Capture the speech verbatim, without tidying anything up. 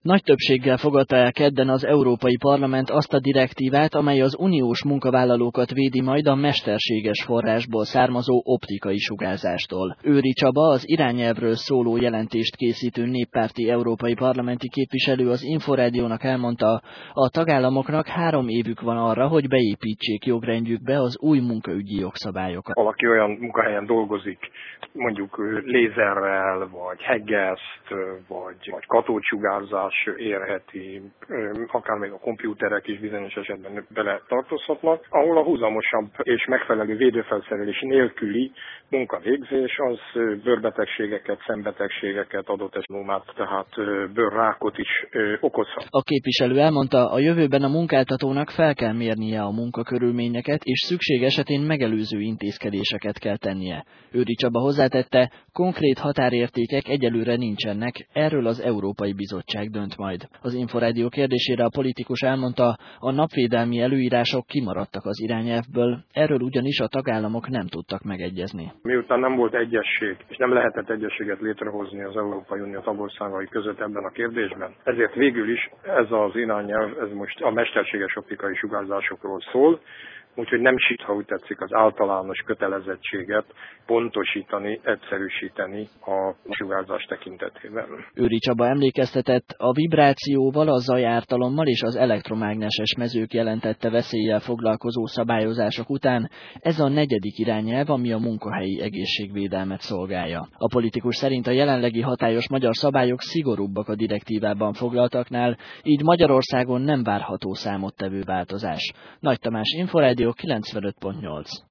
Nagy többséggel fogadta el kedden az Európai Parlament azt a direktívát, amely az uniós munkavállalókat védi majd a mesterséges forrásból származó optikai sugárzástól. Őry Csaba, az irányelvről szóló jelentést készítő néppárti európai parlamenti képviselő az Inforádiónak elmondta, a tagállamoknak három évük van arra, hogy beépítsék jogrendjükbe az új munkaügyi jogszabályokat. Valaki olyan munkahelyen dolgozik, mondjuk lézerrel, vagy heggeszt, vagy, vagy katódsugárzás érheti, akár még a komputerek is bizonyos esetben bele tartozhatnak, ahol a húzamosabb és megfelelő védőfelszerelés nélküli munkavégzés az bőrbetegségeket, szembetegségeket, adott esetben tehát bőrrákot is okozhat. A képviselő elmondta, a jövőben a munkáltatónak fel kell mérnie a munkakörülményeket, és szükség esetén megelőző intézkedéseket kell tennie. Őry Csaba hozzátette, konkrét határértékek egyelőre nincsenek, erről az Európai Bizottság dönt majd. Az Inforádió kérdésére a politikus elmondta, a napvédelmi előírások kimaradtak az irányelvből, erről ugyanis a tagállamok nem tudtak megegyezni. Miután nem volt egyesség, és nem lehetett egyességet létrehozni az Európai Unió tagországai között ebben a kérdésben, ezért végül is ez az irányelv, ez most a mesterséges optikai sugárzásokról szól, úgyhogy nem siet, ha úgy tetszik, az általános kötelezettséget pontosítani, egyszerűsíteni a sugárzás tekintetében. Őry Csaba emlékeztetett, a vibrációval, a zajártalommal és az elektromágneses mezők jelentette veszéllyel foglalkozó szabályozások után ez a negyedik irányelv, ami a munkahelyi egészségvédelmet szolgálja. A politikus szerint a jelenlegi hatályos magyar szabályok szigorúbbak a direktívában foglaltaknál, így Magyarországon nem várható számottevő változás. Nagy Tamás, Inforádió kilencvenöt pont nyolc.